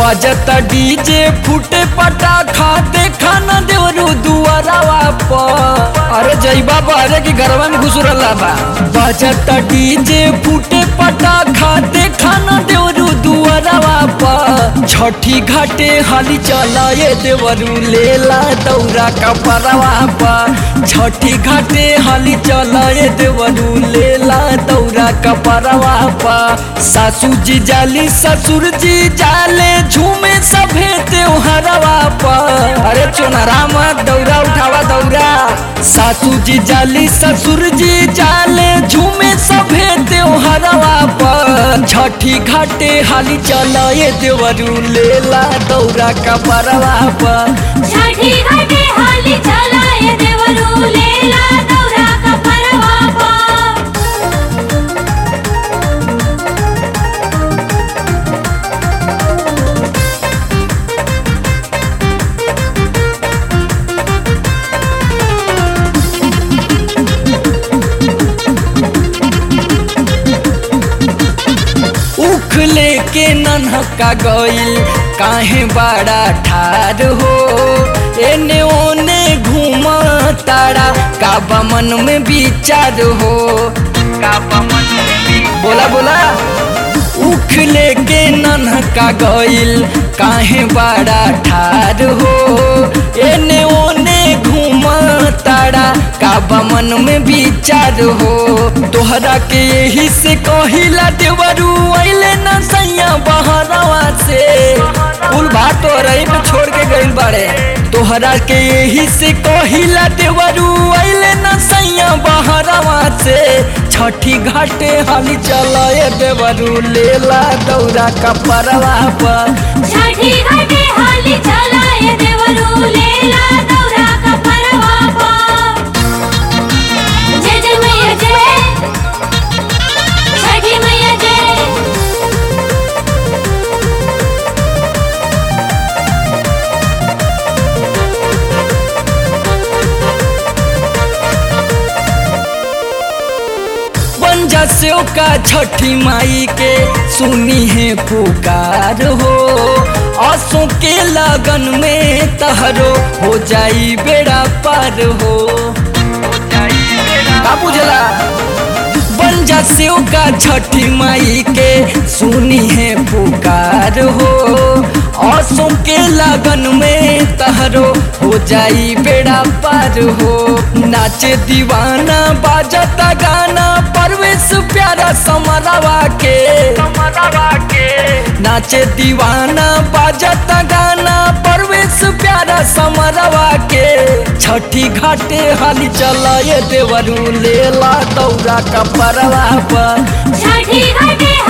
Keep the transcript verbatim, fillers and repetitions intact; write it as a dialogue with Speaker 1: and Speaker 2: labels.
Speaker 1: बजता डीजे फूटे पटाखा देखा न देवरू दुआरावा पर। अरे जइबा बहरे की घरवा में घुस रहा बा। बजता डीजे फूटे पटाखा देखा न देवरू दुआरावा पर। छठी घाटे हाली चला ये देवरू लेला दौरा कपरवा पर। छठी घाटे हाली चला ये देवरू लेला दौरा कपरवा पर। सासू जी जाली ससुर जी जाले झूमे सभे त्योहारवा पर। अरे चुनरा मत दौरा उठावा दौरा। सासू जी जाली ससुर जी जाले झूमे सभे त्योहारवा पर। छठी घाटे हाली चला ये देवरू लेला दौरा कपरवा पर।
Speaker 2: छठी घाटे हाली चला ये देवरू लेला दौरा कपरवा पर।
Speaker 1: उख लेके नन्हका गइल काहे बड़ा ठार हो। एने ओने घूम तारा काबा मन में विचार हो। काबा मन में बोला बोला। उख लेके नन्हका गइल काहे बड़ा ठार हो। एने ओने घूम तारा काबा मन में विचार हो। तोहरा के यही से कहिला देवरू अइले न सैया बहरवा से। कुल बात तो रही पे छोड़ के गइल बाड़े। तोहरा के यही से कहिला देवरू अइले न सैया बहरवा से। छठी घाटे हाली चला ये देवरू लेला दौरा कपरवा पर।
Speaker 2: छठी घाटे हाली चला ये देवरू लेला दौरा कपरवा पर। जय जय मैया जय, छठी मैया जय।
Speaker 1: बंजा से का छठी माई के सुनी है पुकार हो। आंसू के लगन में तहरो हो जाई बेड़ा पार हो। का बुझला बंजा से का छठी माई के सुनी है पुकार हो। आंसू के लगन में तहरो हो जाई बेड़ा पार हो। नाचे दीवाना बाजता गाना परवेश प्यारा समरवा के। नाचे दीवाना बाजता गाना परवेश प्यारा समरवा के। छठी घाटे हाली चला ये देवरू लेला दौरा कपरवा पर।
Speaker 2: छठी घाटे